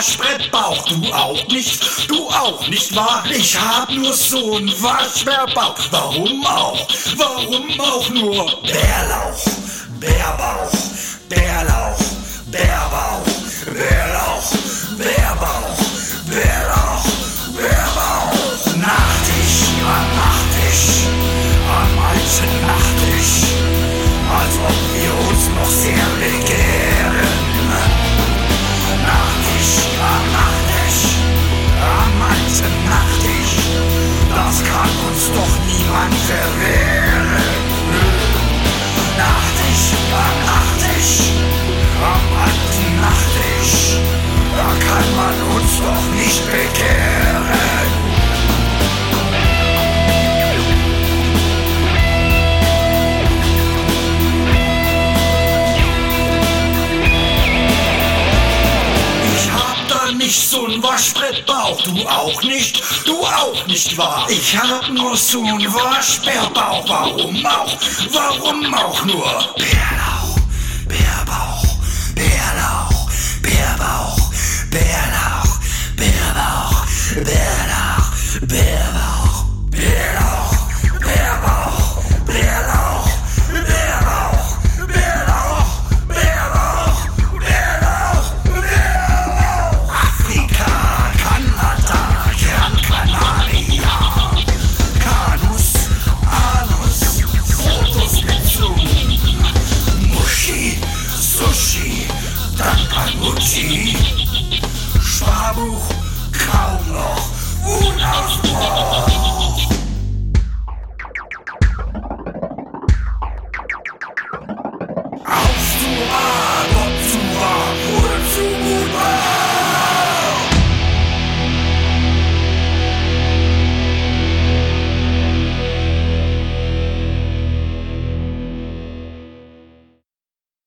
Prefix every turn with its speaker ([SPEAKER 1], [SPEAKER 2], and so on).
[SPEAKER 1] Waschbrettbauch. Du auch nicht, wahr? Ich hab nur so einen Waschbrettbauch. Warum auch nur? Bärlauch, Bärbauch, Bärlauch, Bärbauch, Bärlauch, Bärbauch, Bärlauch, Bärbauch. Nachtisch, am alten Nachtisch, als ob wir uns noch sehr begehren. Nachtisch, am alten Nachtisch, das kann uns doch niemand verwehren. Nachtisch, am alten Nachtisch, da kann man uns doch nicht bekehren. Nicht so ein Waschbrettbauch, du auch nicht, wahr? Ich hab nur so ein Waschbärbauch, warum auch nur? Bärlauch, Bärbauch, Bärlauch, Bärbauch, Bärlauch, Bärbauch, Bärlauch, Bärbauch, Bärlauch, Bärbauch, Bärlauch, Bärbauch, Bärlauch, Bärbauch, Bärlauch, Bärlauch. Afrika, Kanada, Gran Canaria, Canus, Anus, Fotos mit Zoom, Muschi, Sushi, dann Panucci, Sparbuch, kaum noch, Wutausbruch.